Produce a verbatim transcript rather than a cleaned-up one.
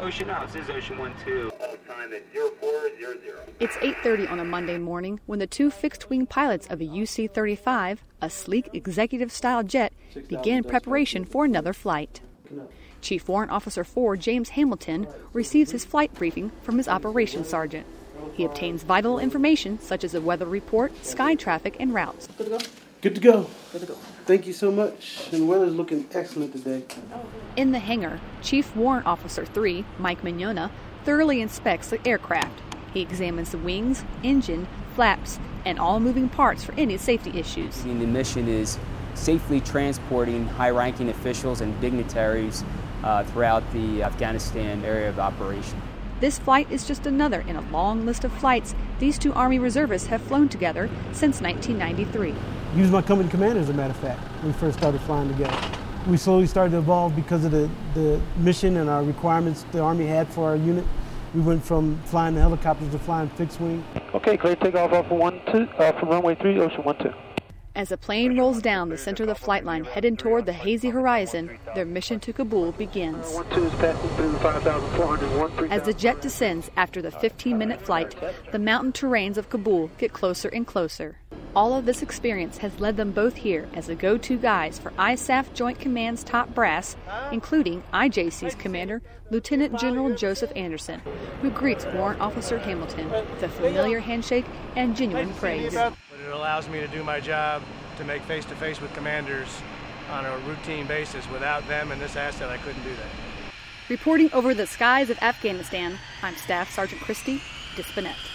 Ocean Ops, this is Ocean one two. Time at zero four zero zero. It's eight thirty on a Monday morning when the two fixed-wing pilots of a U C thirty-five, a sleek executive-style jet, begin preparation for another flight. Chief Warrant Officer four James Hamilton receives his flight briefing from his operations sergeant. He obtains vital information such as a weather report, sky traffic, and routes. Good to go? Good to go. Good to go. Thank you so much. And the weather's looking excellent today. In the hangar, Chief Warrant Officer three, Mike Mignona, thoroughly inspects the aircraft. He examines the wings, engine, flaps, and all moving parts for any safety issues. The mission is safely transporting high-ranking officials and dignitaries uh, throughout the Afghanistan area of operation. This flight is just another in a long list of flights these two Army reservists have flown together since nineteen ninety-three. He was my company commander, as a matter of fact, when we first started flying together. We slowly started to evolve because of the, the mission and our requirements the Army had for our unit. We went from flying the helicopters to flying fixed wing. Okay, clear takeoff off for one two, uh, from runway three, Ocean one two. As the plane rolls down the center of the flight line headed toward the hazy horizon, their mission to Kabul begins. one two is passing through five thousand four hundred one. As the jet descends after the fifteen-minute flight, the mountain terrains of Kabul get closer and closer. All of this experience has led them both here as the go-to guys for I S A F Joint Command's top brass, including I J C's commander, Lieutenant General Joseph Anderson, who greets Warrant Officer Hamilton with a familiar handshake and genuine praise. But it allows me to do my job, to make face-to-face with commanders on a routine basis. Without them and this asset, I couldn't do that. Reporting over the skies of Afghanistan, I'm Staff Sergeant Christy Dispinette.